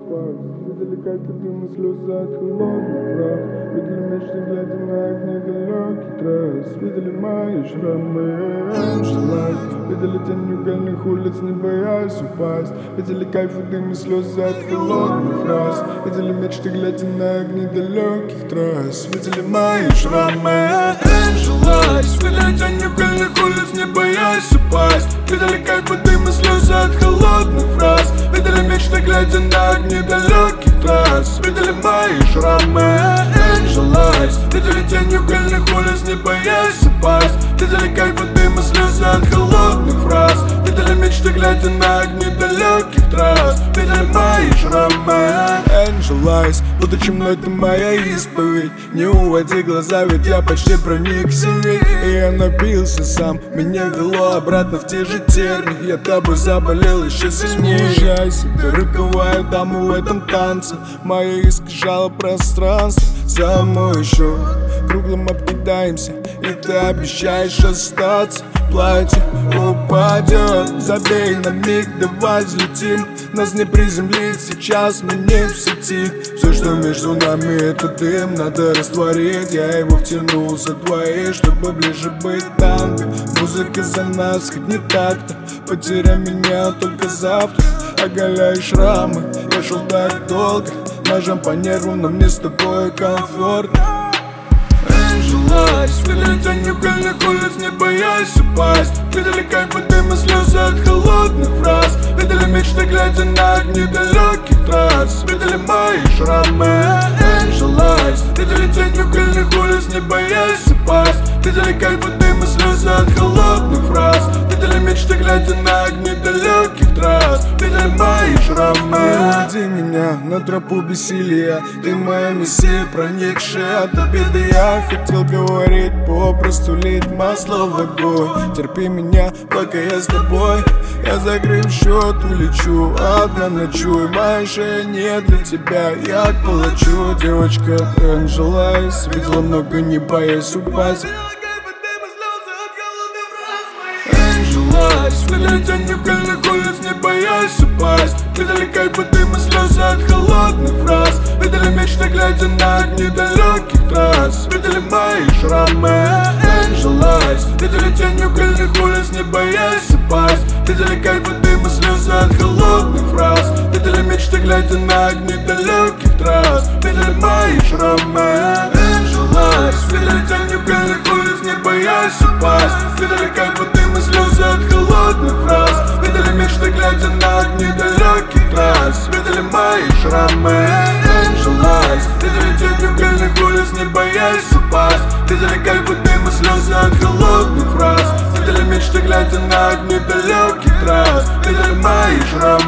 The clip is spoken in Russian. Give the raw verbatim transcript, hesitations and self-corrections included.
спать. Видели капли дыма, слезы от холодных прав. Видели мечты, глядя на огни далекий трасс. Видели мои шрамы, Angel. Видели тень угольных улиц, не боясь упасть. Видели кайф и дым и слезы от холодных фраз. Видели мечты, глядя на огни далеких трасс. Видели мои шрамы, Angel. Видели тень угольных улиц, не боясь упасть. Видели кайф и дым и слезы от холодных фраз. Видели мечты, глядя на огни далеких трасс. Видели мои шрамы, Angel Eyes. Видели тень угольных улиц, не боясь упасть. Видели кайф и дым и слезы от холодных фраз. Видели мечты, глядя на огни далеких трасс. Видели мои шрамы, Angel Eyes. Будучи мной, ты моя исповедь. Не уводи глаза, ведь я почти проникся ведь. И я напился сам, меня вело обратно в те же тернии. Я тобой заболел еще сильнее. Смущайся, ты роковая дама в этом танце. Моя искажала пространство за мой счет. Круглым обкидаемся, и ты обещаешь остаться. Платье упадет, забей на миг, давай взлетим. Нас не приземлить, сейчас мы не в сети. Все, что между нами, это дым, надо растворить. Я его втянул за твои, чтобы ближе быть танго. Музыка за нас, хоть не так-то. Потеряй меня только завтра. Оголяй шрамы, я шел так долго. Ножом по нервам, но мне с тобой комфортно. Angel Eyes. Видели тень угольных улиц, не боясь упасть. Видели кайф и дым и слезы от холодных фраз. Видели мечты, глядя на огни далеких трасс. Видели мои шрамы, Angel Eyes. Видели тень угольных улиц, не боясь упасть. Видели кайф и дым и слезы от холодных фраз. Видели мечты, глядя на огни далеких трасс. Видели мои шрамы. Веди меня на тропу бессилия. Ты моя мессия, проникшая от обиды. Я хотел говорить, попросту лить масло в огонь. Терпи меня, пока я с тобой. Я закрыв счет, улечу, одна ночуй. Моя шея не для тебя, я к палачу. Девочка Angel Eyes. Видела много, не боясь упасть. Angel Eyes. Видели тень угольных улиц, не боясь упасть. Видели кайф и дым и слезы от холодных фраз. Видели мечты, глядя на огни далеких трасс. Видели мои шрамы, Angel Eyes. Видели тень угольных улиц, не боясь упасть. Видели кайф и дым и слезы от холодных фраз. Видели мечты, глядя на огни далеких трасс. Видели мои шрамы, Angel Eyes. Видели тень угольных улиц, не боясь упасть. Видели кайф и дым и слезы от холодных фраз. Видели мечты, глядя на огни далеких трасс. Видели мои шрамы, Angel Eyes. Видели тень угольных улиц, не боясь упасть. Видели кайф и дым и слезы от холодных фраз. Видели мечты, глядя на огни далеких трасс. Видели мои шрамы.